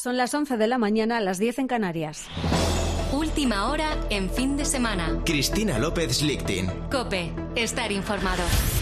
Son las 11 de la mañana, las 10 en Canarias. Última hora en fin de semana. Cristina López Lichting. COPE. Estar informado.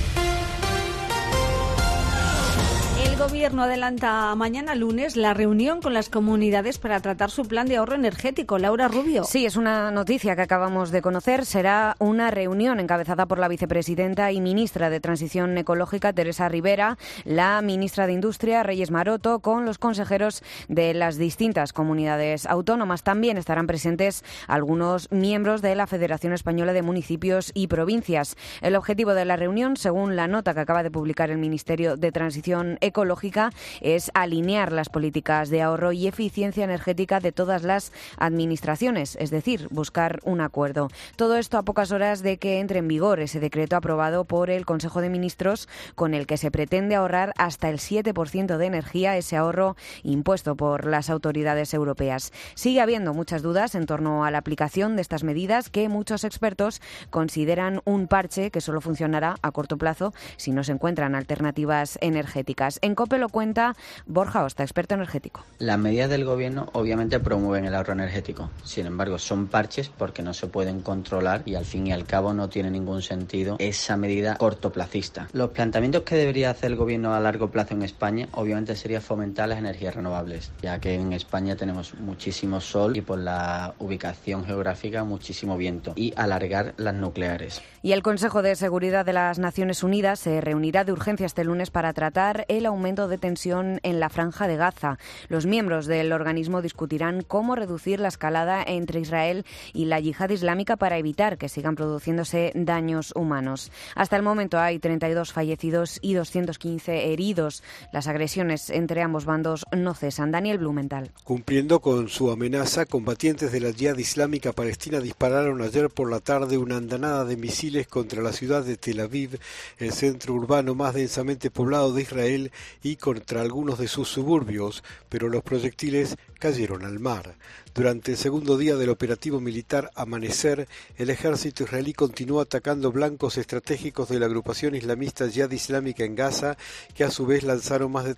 El Gobierno adelanta mañana lunes la reunión con las comunidades para tratar su plan de ahorro energético. Laura Rubio. Sí, es una noticia que acabamos de conocer. Será una reunión encabezada por la vicepresidenta y ministra de Transición Ecológica, Teresa Rivera, la ministra de Industria, Reyes Maroto, con los consejeros de las distintas comunidades autónomas. También estarán presentes algunos miembros de la Federación Española de Municipios y Provincias. El objetivo de la reunión, según la nota que acaba de publicar el Ministerio de Transición Ecológica, es alinear las políticas de ahorro y eficiencia energética de todas las administraciones, es decir, buscar un acuerdo. Todo esto a pocas horas de que entre en vigor ese decreto aprobado por el Consejo de Ministros con el que se pretende ahorrar hasta el 7% de energía, ese ahorro impuesto por las autoridades europeas. Sigue habiendo muchas dudas en torno a la aplicación de estas medidas que muchos expertos consideran un parche que solo funcionará a corto plazo si no se encuentran alternativas energéticas. En COPE lo cuenta Borja Osta, experto energético. Las medidas del Gobierno obviamente promueven el ahorro energético. Sin embargo, son parches porque no se pueden controlar y al fin y al cabo no tiene ningún sentido esa medida cortoplacista. Los planteamientos que debería hacer el Gobierno a largo plazo en España obviamente sería fomentar las energías renovables, ya que en España tenemos muchísimo sol y por la ubicación geográfica muchísimo viento, y alargar las nucleares. Y el Consejo de Seguridad de las Naciones Unidas se reunirá de urgencia este lunes para tratar el aumento de tensión en la Franja de Gaza. Los miembros del organismo discutirán cómo reducir la escalada entre Israel y la yihad islámica para evitar que sigan produciéndose daños humanos. Hasta el momento hay 32 fallecidos y 215 heridos. Las agresiones entre ambos bandos no cesan. Daniel Blumenthal. Cumpliendo con su amenaza, combatientes de la yihad islámica palestina dispararon ayer por la tarde una andanada de misiles contra la ciudad de Tel Aviv, el centro urbano más densamente poblado de Israel, y contra algunos de sus suburbios, pero los proyectiles cayeron al mar. Durante el segundo día del operativo militar Amanecer, el ejército israelí continuó atacando blancos estratégicos de la agrupación islamista Yihad Islámica en Gaza, que a su vez lanzaron más de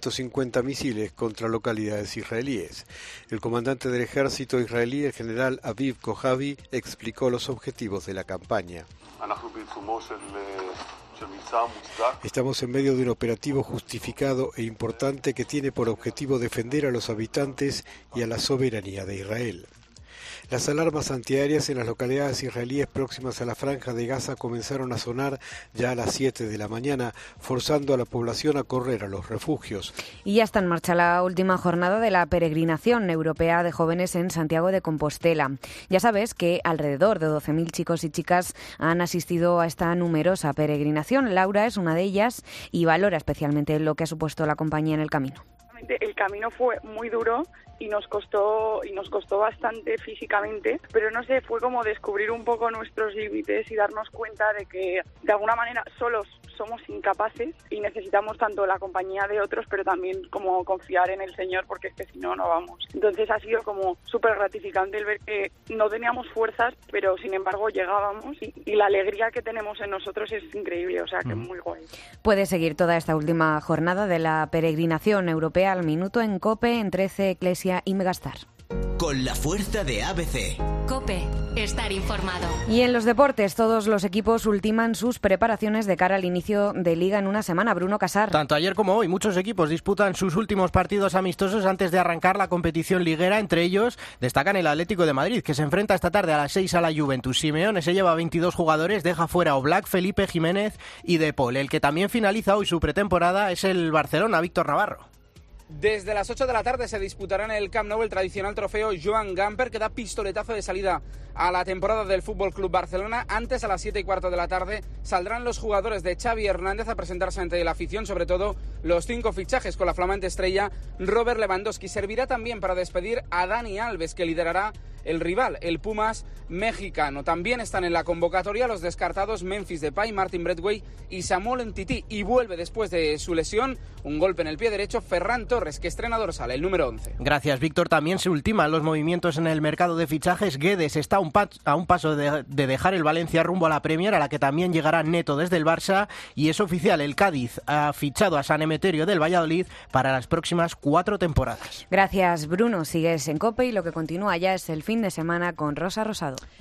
350 misiles contra localidades israelíes. El comandante del ejército israelí, el general Aviv Kojavi, explicó los objetivos de la campaña. Estamos en medio de un operativo justificado e importante que tiene por objetivo defender a los habitantes y a la soberanía de Israel. Las alarmas antiaéreas en las localidades israelíes próximas a la Franja de Gaza comenzaron a sonar ya a las 7 de la mañana, forzando a la población a correr a los refugios. Y ya está en marcha la última jornada de la peregrinación europea de jóvenes en Santiago de Compostela. Ya sabes que alrededor de 12.000 chicos y chicas han asistido a esta numerosa peregrinación. Laura es una de ellas y valora especialmente lo que ha supuesto la compañía en el camino. El camino fue muy duro y nos costó bastante físicamente, pero no sé, fue como descubrir un poco nuestros límites y darnos cuenta de que de alguna manera solos somos incapaces y necesitamos tanto la compañía de otros, pero también como confiar en el Señor, porque es que si no, no vamos. Entonces ha sido como súper gratificante el ver que no teníamos fuerzas, pero sin embargo llegábamos y la alegría que tenemos en nosotros es increíble, o sea que es muy guay. Puedes seguir toda esta última jornada de la peregrinación europea al minuto en COPE, en 13, Eclesia y Megastar. Con la fuerza de ABC. COPE. Estar informado. Y en los deportes, todos los equipos ultiman sus preparaciones de cara al inicio de Liga en una semana. Bruno Casar. Tanto ayer como hoy, muchos equipos disputan sus últimos partidos amistosos antes de arrancar la competición liguera. Entre ellos destacan el Atlético de Madrid, que se enfrenta esta tarde a las 6 a la Juventus. Simeone se lleva 22 jugadores, deja fuera a Oblak, Felipe, Jiménez y De Paul. El que también finaliza hoy su pretemporada es el Barcelona, Víctor Navarro. Desde las 8 de la tarde se disputará en el Camp Nou el tradicional trofeo Joan Gamper, que da pistoletazo de salida a la temporada del Fútbol Club Barcelona. Antes, a las 7:15 de la tarde, saldrán los jugadores de Xavi Hernández a presentarse ante la afición, sobre todo los 5 fichajes con la flamante estrella Robert Lewandowski. Servirá también para despedir a Dani Alves, que liderará el rival, el Pumas mexicano. También están en la convocatoria los descartados Memphis Depay, Martin Braithwaite y Samuel Umtiti. Y vuelve después de su lesión, un golpe en el pie derecho, Ferran Torres, que estrena dorsal, el número 11. Gracias, Víctor. También se ultiman los movimientos en el mercado de fichajes. Guedes está a un paso de dejar el Valencia rumbo a la Premier, a la que también llegará Neto desde el Barça. Y es oficial, el Cádiz ha fichado a San Emeterio del Valladolid para las próximas 4 temporadas. Gracias, Bruno. Sigues en COPE y lo que continúa ya es el fin de semana con Rosa Rosado.